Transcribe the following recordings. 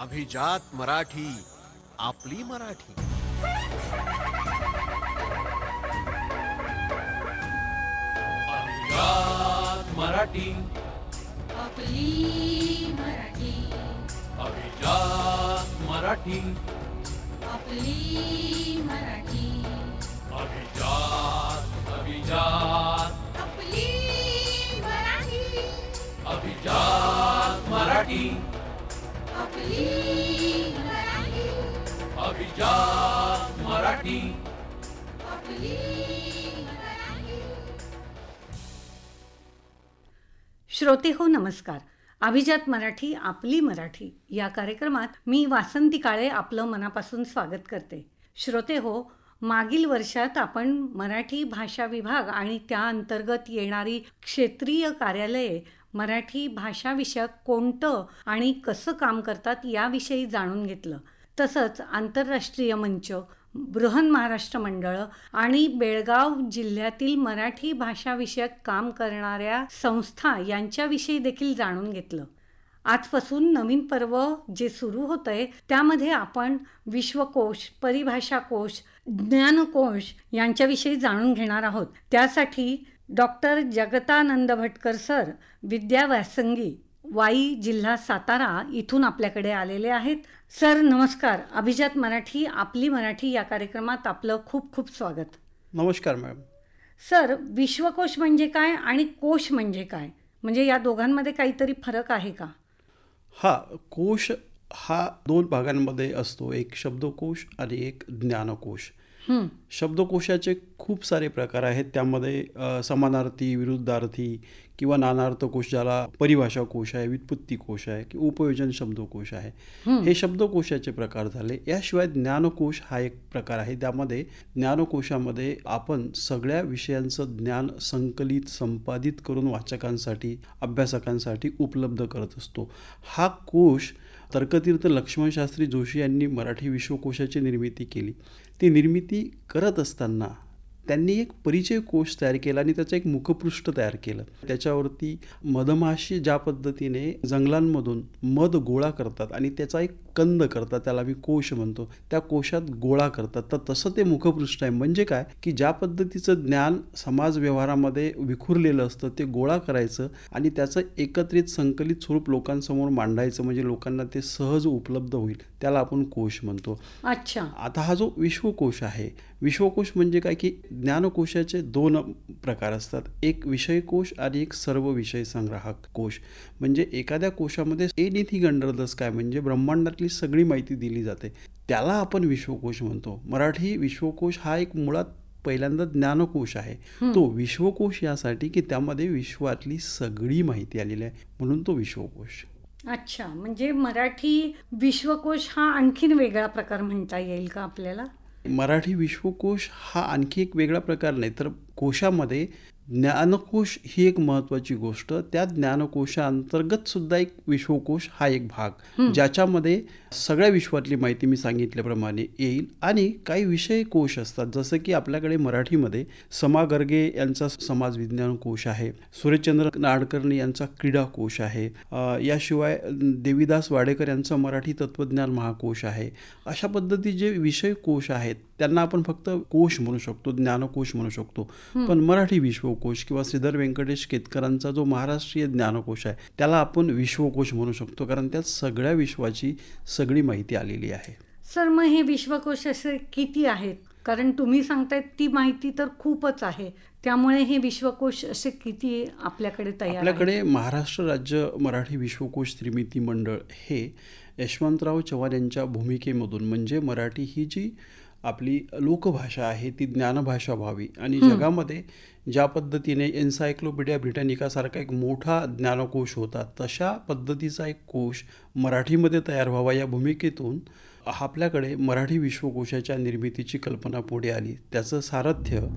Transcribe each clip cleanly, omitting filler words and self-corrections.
अभिजात मराठी, आपली मराठी. अभिजात मराठी, आपली मराठी. अभिजात मराठी, आपली मराठी. अभिजात अभिजात आपली मराठी. अभिजात मराठी, आपली मराठी. अभिजात मराठी. आपली मराठी. श्रोते हो नमस्कार. अभिजात मराठी आपली मराठी या कार्यक्रमात मी वासंती काळे आपलं मनापासून स्वागत करते. श्रोते हो, मागील वर्षात आपण मराठी भाषा विभाग आणि त्या अंतर्गत येणारी क्षेत्रीय कार्यालये मराठी भाषाविषयक कोणतं आणि कसं काम करतात याविषयी जाणून घेतलं. तसंच आंतरराष्ट्रीय मंच, बृहन महाराष्ट्र मंडळं आणि बेळगाव जिल्ह्यातील मराठी भाषाविषयक काम करणाऱ्या संस्था यांच्याविषयी देखील जाणून घेतलं. आजपासून नवीन पर्व जे सुरू होतं आहे त्यामध्ये आपण विश्वकोश, परिभाषाकोश, ज्ञानकोश यांच्याविषयी जाणून घेणार आहोत. त्यासाठी डॉक्टर जगतानंद भटकर सर, विद्या व्यासंगी, वाई, जिल्हा सातारा इथून आपल्याकडे आलेले आहेत. सर नमस्कार. अभिजात मराठी आपली मराठी या कार्यक्रमात आपलं खूप खूप स्वागत. नमस्कार मॅडम. सर, विश्वकोश म्हणजे काय आणि कोश म्हणजे काय? म्हणजे या दोघांमध्ये काहीतरी फरक आहे का? कोश हा दोन भागांमध्ये असतो, एक शब्दकोश आणि एक ज्ञानकोश. शब्दकोशाचे खूप सारे प्रकार आहेत. त्यामध्ये समानार्थी, विरुद्धार्थी किंवा नानार्थ कोश, ज्याला परिभाषा कोश आहे, व्युत्पत्ती कोश आहे किंवा उपयोजन शब्दकोश आहे, हे शब्दकोशाचे प्रकार झाले. याशिवाय ज्ञानकोश हा एक प्रकार आहे. त्यामध्ये ज्ञानकोशामध्ये आपण सगळ्या विषयांचं ज्ञान संकलित, संपादित करून वाचकांसाठी, अभ्यासकांसाठी उपलब्ध करत असतो. हा कोश तर्कतीर्थ लक्ष्मणशास्त्री जोशी यांनी मराठी विश्वकोशाची निर्मिती केली. ती निर्मिती करत असताना त्यांनी एक परिचय कोश तयार केला आणि त्याचं एक मुखपृष्ठ तयार केलं. त्याच्यावरती मधमाशी ज्या पद्धतीने जंगलांमधून मध गोळा करतात आणि त्याचा एक कंद करतात, त्याला मी कोश म्हणतो, त्या कोशात गोळा करतात, तर तसं ते मुखपृष्ठ आहे. म्हणजे काय की ज्या पद्धतीचं ज्ञान समाज व्यवहारामध्ये विखुरलेलं असतं ते गोळा करायचं आणि त्याचं एकत्रित संकलित स्वरूप लोकांसमोर मांडायचं, म्हणजे लोकांना ते सहज उपलब्ध होईल, त्याला आपण कोश म्हणतो. अच्छा. आता हा जो विश्वकोश आहे, विश्वकोश म्हणजे काय की ज्ञानकोशाचे दोन प्रकार असतात, एक विषयकोश आणि एक सर्व विषय संग्राहक कोश. म्हणजे एखाद्या कोशामध्ये एनिथिंग अंडर द स्काय, म्हणजे ब्रह्मांडातली सगळी माहिती दिली जाते, त्याला आपण विश्वकोश म्हणतो. मराठी विश्वकोश हा एक मुळात पहिल्यांदा ज्ञानकोश आहे. तो विश्वकोश यासाठी की त्यामध्ये विश्वातली सगळी माहिती आलेली आहे, म्हणून तो विश्वकोश. अच्छा, म्हणजे मराठी विश्वकोश हा आणखीन वेगळा प्रकार म्हणता येईल का आपल्याला? मराठी विश्वकोश हा आणखी एक वेगळा प्रकार नाही, तर कोशामध्ये ज्ञानकोश ही एक महत्त्वाची गोष्ट. त्या ज्ञानकोशाअंतर्गत सुद्धा एक विश्वकोश हा एक भाग, ज्याच्यामध्ये सगळ्या विश्वातली माहिती मी सांगितल्याप्रमाणे येईल. आणि काही विषय कोश असतात, जसं की आपल्याकडे मराठीमध्ये समा गर्गे यांचा समाज विज्ञान कोश आहे, सुरेशचंद्र नाडकर्णी यांचा क्रीडा कोश आहे, याशिवाय देवीदास वाडेकर यांचा मराठी तत्त्वज्ञान महाकोश आहे. अशा पद्धतीचे विषय कोश आहेत, त्यांना आपण फक्त कोश म्हणू शकतो, ज्ञानकोश म्हणू शकतो. पण मराठी विश्वकोश किंवा श्रीधर व्यंकटेश केतकरांचा जो महाराष्ट्रीय ज्ञानकोश आहे त्याला आपण विश्वकोश म्हणू शकतो, कारण त्यात सगळ्या विश्वाची सगळी माहिती आलेली आहे. सर, मग हे विश्वकोश असे किती आहेत? कारण तुम्ही सांगतायत ती माहिती तर खूपच आहे, त्यामुळे हे विश्वकोश असे किती आपल्याकडे तयार आहेत? आपल्याकडे महाराष्ट्र राज्य मराठी विश्वकोश निर्मिती मंडळ हे यशवंतराव चव्हाण यांच्या भूमिकेमधून, म्हणजे मराठी ही जी आपली लोकभाषा आहे ती ज्ञानभाषा व्हावी आणि जगामध्ये ज्या पद्धतीने एन्सायक्लोपीडिया ब्रिटॅनिकासारखा एक मोठा ज्ञानकोश होता, तशा पद्धतीचा एक कोश मराठीमध्ये तयार व्हावा, या भूमिकेतून आपल्याकडे मराठी विश्वकोशाच्या निर्मितीची कल्पना पुढे आली. त्याचं सारथ्य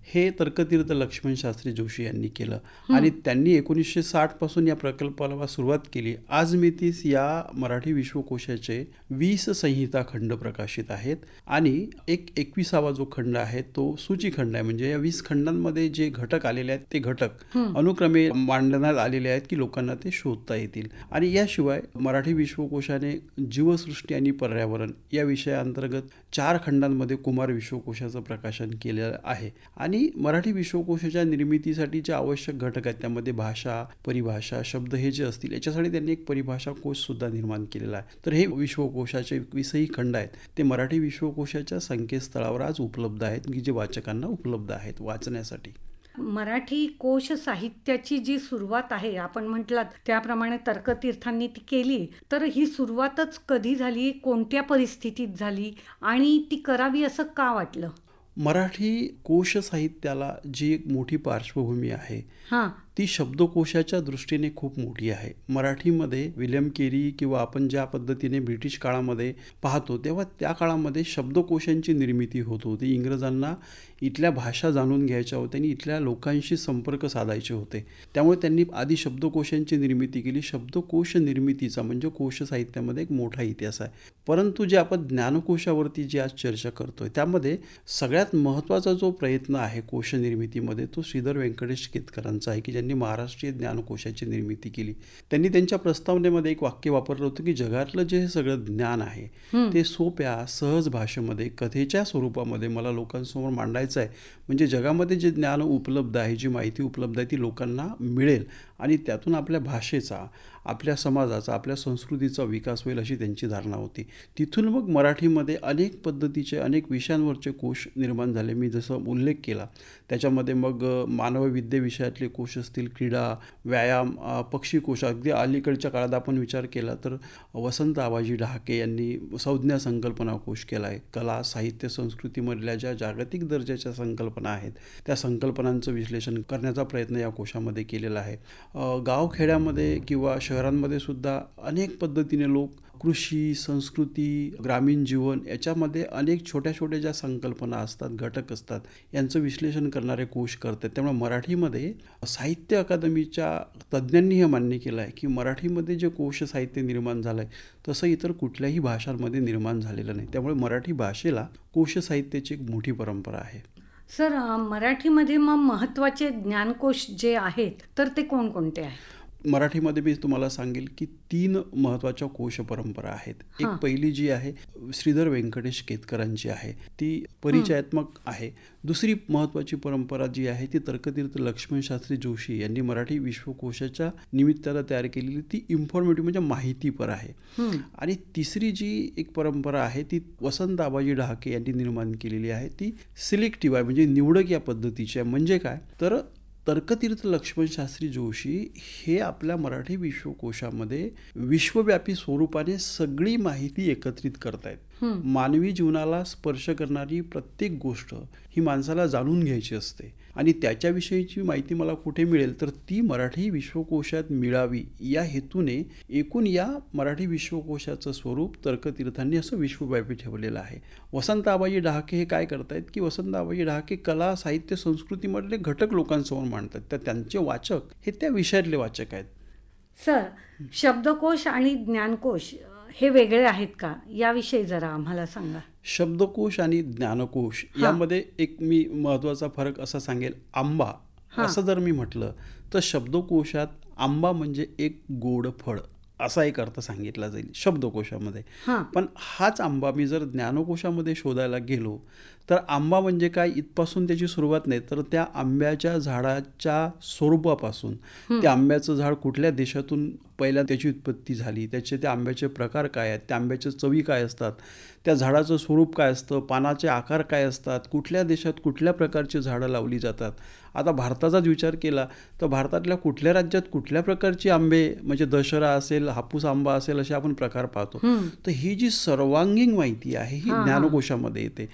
हे तर्कतीर्थ लक्ष्मण शास्त्री जोशी यांनी केलं आणि त्यांनी 1960 पासून या प्रकल्पाला सुरुवात केली. आज मितीस या मराठी विश्वकोशाचे 20 संहिता खंड प्रकाशित आहेत आणि एक 21वा जो खंड आहे तो सूचीखंड आहे. म्हणजे या 20 खंडांमध्ये जे घटक आलेले आहेत ते घटक अनुक्रमे मांडण्यात आलेले आहेत की लोकांना ते शोधता येतील. आणि याशिवाय मराठी विश्वकोशाने जीवसृष्टी आणि पर्यावरण या विषयाअंतर्गत 4 खंडांमध्ये कुमार विश्वकोशाचं प्रकाशन केलेलं आहे. आणि मराठी विश्वकोशाच्या निर्मितीसाठी जे आवश्यक घटक आहेत त्यामध्ये भाषा, परिभाषा, शब्द हे जे असतील याच्यासाठी त्यांनी एक परिभाषा कोश सुद्धा निर्माण केलेला आहे. तर हे विश्वकोशाचे 20ही खंड आहेत ते मराठी विश्वकोशाच्या संकेतस्थळावर आज उपलब्ध आहेत की जे वाचकांना उपलब्ध आहेत वाचण्यासाठी. मराठी कोश साहित्याची जी सुरुवात आहे, आपण म्हटलात त्याप्रमाणे तर्कतीर्थांनी ती केली, तर ही सुरुवातच कधी झाली, कोणत्या परिस्थितीत झाली आणि ती करावी असं का वाटलं? मराठी कोश साहित्याला जी एक मोठी पार्श्वभूमी आहे ती शब्दकोशाच्या दृष्टीने खूप मोठी आहे. मराठीमध्ये विल्यम केरी किंवा आपण ज्या पद्धतीने ब्रिटिश काळामध्ये पाहतो तेव्हा त्या काळामध्ये शब्दकोशांची निर्मिती होत होती. इंग्रजांना इथल्या भाषा जाणून घ्यायच्या होत्या आणि इथल्या लोकांशी संपर्क साधायचे होते. त्यामुळे त्यांनी आधी शब्दकोशांची निर्मिती केली. शब्दकोश निर्मितीचा म्हणजे कोश साहित्यामध्ये एक मोठा इतिहास आहे. परंतु जे आपण ज्ञानकोशावरती जी आज चर्चा करतोय त्यामध्ये सगळ्यात महत्त्वाचा जो प्रयत्न आहे कोश निर्मितीमध्ये तो श्रीधर व्यंकटेश केतकरांचा आहे की ज्यांनी महाराष्ट्रीय ज्ञानकोशाची निर्मिती केली. त्यांनी त्यांच्या प्रस्तावनेमध्ये एक वाक्य वापरलं होतं की जगातलं जे हे सगळं ज्ञान आहे ते सोप्या सहज भाषेमध्ये कथेच्या स्वरूपामध्ये मला लोकांसमोर मांडायचं आहे. म्हणजे जगामध्ये जे ज्ञान उपलब्ध आहे, जी माहिती उपलब्ध आहे ती लोकांना मिळेल आणि त्यातून आपल्या भाषेचा, आपल्या समाजाचा, आपल्या संस्कृतीचा विकास होईल अशी त्यांची धारणा होती. तिथून मग मराठीमध्ये अनेक पद्धतीचे अनेक विषयांवरचे कोश निर्माण झाले. मी जसं उल्लेख केला त्याच्यामध्ये मग मानवविद्ये विषयातले कोश असतील, क्रीडा, व्यायाम, पक्षी कोश. अगदी अलीकडच्या काळात आपण विचार केला तर वसंत आबाजी डहाके यांनी संज्ञा संकल्पना कोश केला आहे. कला, साहित्य, संस्कृतीमधल्या ज्या जागतिक दर्जाच्या संकल्पना आहेत त्या संकल्पनांचं विश्लेषण करण्याचा प्रयत्न या कोशामध्ये केलेला आहे. गावखेड्यामध्ये किंवा शहरांमध्ये सुद्धा अनेक पद्धतीने लोक कृषी, संस्कृती, ग्रामीण जीवन याच्यामध्ये अनेक छोट्या छोट्या ज्या संकल्पना असतात, घटक असतात यांचं विश्लेषण करणारे कोश करतात. त्यामुळे मराठीमध्ये साहित्य अकादमीच्या तज्ज्ञांनी हे मान्य केलं आहे की मराठीमध्ये जे कोश साहित्य निर्माण झालं आहे तसं इतर कुठल्याही भाषांमध्ये निर्माण झालेलं नाही. त्यामुळे मराठी भाषेला कोश साहित्याची एक मोठी परंपरा आहे. सर, मराठीमध्ये मग महत्त्वाचे ज्ञानकोश जे आहेत तर ते कोणकोणते आहेत? मराठीमध्ये मी तुम्हाला सांगेल की 3 महत्त्वाच्या कोश परंपरा आहेत. एक पहिली जी आहे श्रीधर व्यंकटेश केतकरांची आहे, ती परिचयात्मक आहे. दुसरी महत्त्वाची परंपरा जी आहे ती तर्कतीर्थ लक्ष्मण शास्त्री जोशी यांनी मराठी विश्वकोशाच्या निमित्ताला तयार केलेली ती इन्फॉर्मेटिव्ह म्हणजे माहितीपर आहे. आणि तिसरी जी एक परंपरा आहे ती वसंत आबाजी डहाके यांनी निर्माण केलेली आहे, ती सिलेक्टिव्ह आहे म्हणजे निवडक या पद्धतीची आहे. म्हणजे काय तर तर्कतीर्थ लक्ष्मण शास्त्री जोशी हे आपल्या मराठी विश्वकोशामध्ये विश्वव्यापी स्वरूपाने सगळी माहिती एकत्रित करतायत. मानवी जीवनाला स्पर्श करणारी प्रत्येक गोष्ट ही माणसाला जाणून घ्यायची असते आणि त्याच्याविषयीची माहिती मला कुठे मिळेल तर ती मराठी विश्वकोशात मिळावी या हेतूने एकूण या मराठी विश्वकोशाचं स्वरूप तर्कतीर्थांनी असं विश्वव्यापी ठेवलेलं आहे. वसंत आबाजी डहाके हे काय करतायत की वसंत आबाजी डहाके कला, साहित्य, संस्कृतीमधले घटक लोकांसमोर मांडतात. तर त्यांचे वाचक हे त्या विषयातले वाचक आहेत. सर, शब्दकोश आणि ज्ञानकोश हे वेगळे आहेत का, याविषयी जरा आम्हाला सांगा. शब्दकोश आणि ज्ञानकोश यामध्ये एक मी महत्त्वाचा फरक असा सांगेल. आंबा असं जर मी म्हटलं तर शब्दकोशात आंबा म्हणजे एक गोड फळ असा एक अर्थ सांगितला जाईल शब्दकोशामध्ये. पण हाच आंबा मी जर ज्ञानकोशामध्ये शोधायला गेलो तर आंबा म्हणजे काय इथपासून त्याची सुरुवात नाही तर त्या आंब्याच्या झाडाच्या स्वरूपापासून, त्या आंब्याचं झाड कुठल्या देशातून पहिल्या त्याची उत्पत्ती झाली, त्याचे त्या आंब्याचे प्रकार काय आहेत, त्या आंब्याच्या चवी काय असतात, त्या झाडाचं स्वरूप काय असतं, पानाचे आकार काय असतात, कुठल्या देशात कुठल्या प्रकारची झाडं लावली जातात. आता भारताचाच विचार केला तर भारतातल्या कुठल्या राज्यात कुठल्या प्रकारची आंबे म्हणजे दशहरा असेल, हापूस आंबा असेल असे आपण प्रकार पाहतो. तर ही जी सर्वांगीण माहिती आहे ही ज्ञानकोशामध्ये येते.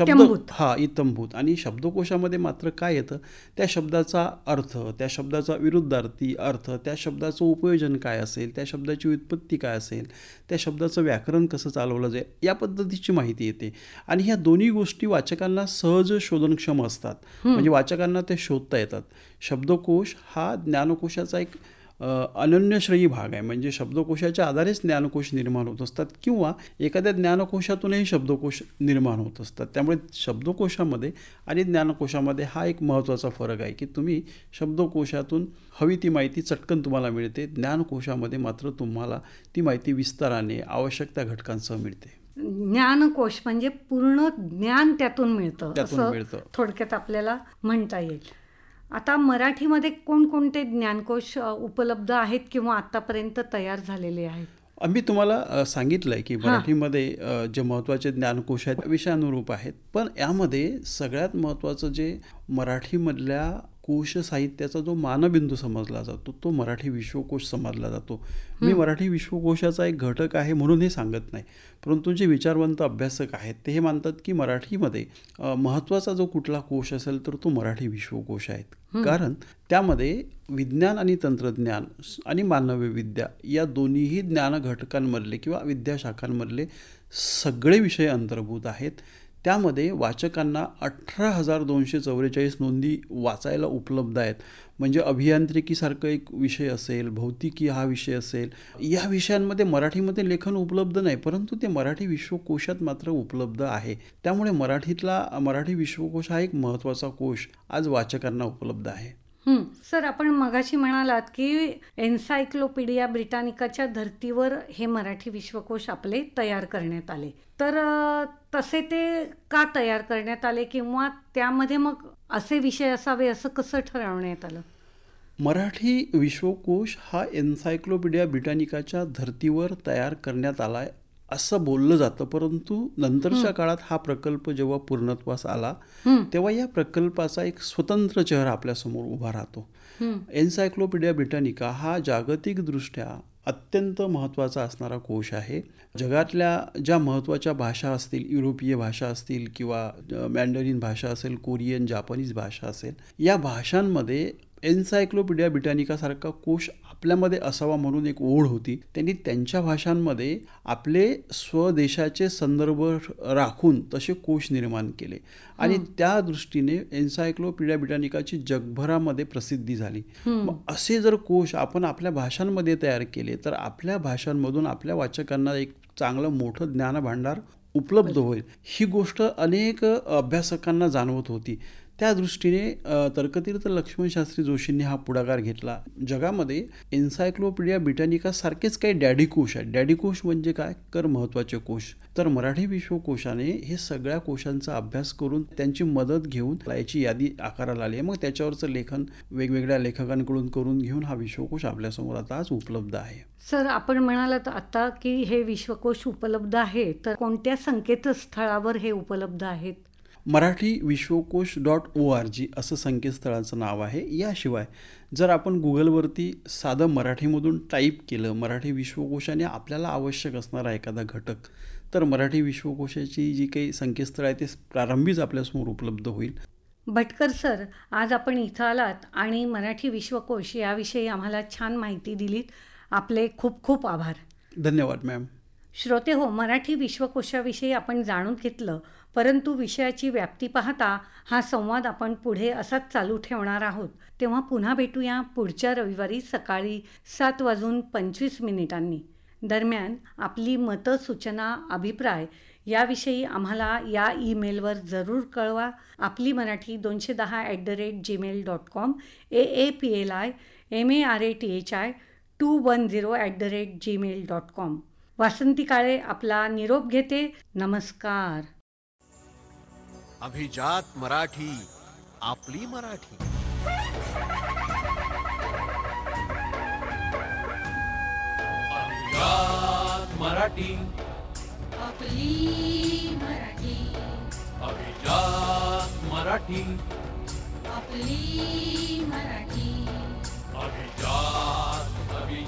इत्थंभूत. आणि शब्दकोशामध्ये मात्र काय येतं त्या शब्दाचा अर्थ, त्या शब्दाचा विरुद्धार्थी अर्थ, त्या शब्दाचं उपयोजन काय काय असेल, त्या शब्दाची व्युत्पत्ती काय असेल, त्या शब्दाचं व्याकरण कसं चालवलं जाईल या पद्धतीची माहिती येते. आणि ह्या दोन्ही गोष्टी वाचकांना सहज शोधनक्षम असतात, म्हणजे वाचकांना ते शोधता येतात. शब्दकोश हा ज्ञानकोशाचा एक अनन्यश्रेयी भाग आहे. म्हणजे शब्दकोशाच्या आधारेच ज्ञानकोश निर्माण होत असतात किंवा एखाद्या ज्ञानकोशातूनही शब्दकोश निर्माण होत असतात. त्यामुळे शब्दकोशामध्ये आणि ज्ञानकोशामध्ये हा एक महत्त्वाचा फरक आहे की तुम्ही शब्दकोशातून हवी ती माहिती चटकन तुम्हाला मिळते, ज्ञानकोशामध्ये मात्र तुम्हाला ती माहिती विस्ताराने आवश्यक त्या घटकांसह मिळते. ज्ञानकोश म्हणजे पूर्ण ज्ञान त्यातून मिळतं असं मिळतं. थोडक्यात आपल्याला म्हणता येईल. आता मराठीमध्ये कोणकोणते ज्ञानकोश उपलब्ध आहेत किंवा आतापर्यंत तयार झालेले आहेत? आम्ही तुम्हाला सांगितलं आहे की मराठीमध्ये जे महत्त्वाचे ज्ञानकोश आहेत विषयानुरूप आहेत, पण यामध्ये सगळ्यात महत्त्वाचं जे मराठीमधल्या कोश साहित्याचा जो मानबिंदू समजला जातो तो मराठी विश्वकोश समजला जातो. मी मराठी विश्वकोशाचा एक घटक आहे म्हणून हे सांगत नाही, परंतु जे विचारवंत अभ्यासक आहेत ते हे मानतात की मराठीमध्ये महत्त्वाचा जो कुठला कोश असेल तर तो मराठी विश्वकोश आहे. कारण त्यामध्ये विज्ञान आणि तंत्रज्ञान आणि मानवी विद्या या दोन्हीही ज्ञान घटकांमधले किंवा विद्याशाखांमधले सगळे विषय अंतर्भूत आहेत. त्यामध्ये वाचकांना 18,244 नोंदी वाचायला उपलब्ध आहेत. म्हणजे अभियांत्रिकीसारखं एक विषय असेल, भौतिकी हा विषय असेल, या विषयांमध्ये मराठीमध्ये लेखन उपलब्ध नाही, परंतु ते मराठी विश्वकोशात मात्र उपलब्ध आहे. त्यामुळे मराठी विश्वकोश हा एक महत्त्वाचा कोश आज वाचकांना उपलब्ध आहे. सर, आपण मगाशी म्हणालात की एन्सायक्लोपीडिया ब्रिटानिकाच्या धर्तीवर हे मराठी विश्वकोश आपले तयार करण्यात आले. तर तसे ते का तयार करण्यात आले किंवा त्यामध्ये मग असे विषय असावे असं कसं ठरवण्यात आलं? मराठी विश्वकोश हा एन्सायक्लोपीडिया ब्रिटानिकाच्या धर्तीवर तयार करण्यात आला आहे असं बोललं जातं, परंतु नंतरच्या काळात हा प्रकल्प जेव्हा पूर्णत्वास आला तेव्हा या प्रकल्पाचा एक स्वतंत्र चेहरा आपल्यासमोर उभा राहतो. एन्सायक्लोपीडिया ब्रिटानिका हा जागतिकदृष्ट्या अत्यंत महत्त्वाचा असणारा कोश आहे. जगातल्या ज्या महत्त्वाच्या भाषा असतील, युरोपीय भाषा असतील किंवा मॅन्डरिन भाषा असेल, कोरियन, जापानीज भाषा असेल, या भाषांमध्ये एन्सायक्लोपीडिया ब्रिटानिकासारखा कोश आपल्यामध्ये असावा म्हणून एक ओढ होती. त्यांनी त्यांच्या भाषांमध्ये आपले स्वदेशाचे संदर्भ राखून तसे कोश निर्माण केले आणि त्या दृष्टीने एन्सायक्लोपीडिया ब्रिटानिकाची जगभरामध्ये प्रसिद्धी झाली. मग असे जर कोश आपण आपल्या भाषांमध्ये तयार केले तर आपल्या भाषांमधून आपल्या वाचकांना एक चांगलं मोठं ज्ञानभांडार उपलब्ध होईल. ही गोष्ट अनेक अभ्यासकांना जाणवत होती. त्या दृष्टीने तर्कतीर्थ लक्ष्मण शास्त्री जोशींनी हा पुढाकार घेतला. जगामध्ये एन्सायक्लोपीडिया ब्रिटानिका सारखेच काही डॅडी कोश आहेत. डॅडी कोश म्हणजे काय, कर महत्त्वाचे कोश. तर मराठी विश्वकोशाने हे सगळ्या कोशांचा अभ्यास करून त्यांची मदत घेऊन याची यादी आकाराला आली आहे. मग त्याच्यावरचं लेखन वेगवेगळ्या लेखकांकडून करून घेऊन हा विश्वकोश आपल्यासमोर आता आज उपलब्ध आहे. सर, आपण म्हणालात आता की हे विश्वकोश उपलब्ध आहे, तर कोणत्या संकेतस्थळावर हे उपलब्ध आहेत? मराठी विश्वकोश .org असं संकेतस्थळाचं नाव आहे. याशिवाय जर आपण गुगलवरती साधं मराठीमधून टाईप केलं मराठी विश्वकोशाने आपल्याला आवश्यक असणारा एखादा घटक, तर मराठी विश्वकोशाची जी काही संकेतस्थळ आहे ते प्रारंभीच आपल्यासमोर उपलब्ध होईल. भटकर सर, आज आपण इथं आलात आणि मराठी विश्वकोश याविषयी आम्हाला छान माहिती दिलीत. आपले खूप खूप आभार. धन्यवाद मॅम. श्रोते हो, मराठी विश्वकोशाविषयी आपण जाणून घेतलं, परंतु विषयाची व्याप्ती पाहता हा संवाद आपण पुढे असाच चालू ठेवणार आहोत. तेव्हा पुन्हा भेटूया पुढच्या रविवारी सकाळी 7:25 दरम्यान आपली मतं, सूचना, अभिप्राय याविषयी आम्हाला या ईमेलवर जरूर कळवा. आपली मराठी 210@gmail.com, AAPLIMARATHI210@gmail.com. वासंती काळे आपला निरोप घेते. नमस्कार. अभिजात मराठी, आपली मराठी. अभिजात मराठी, आपली मराठी. अभिजात मराठी, आपली मराठी. अभिजात आपली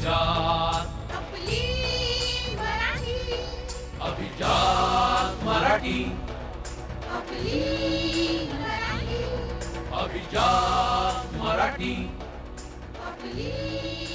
मराठी. अभिजात मराठी, आपली मराठी. अभिजात मराठी. आपली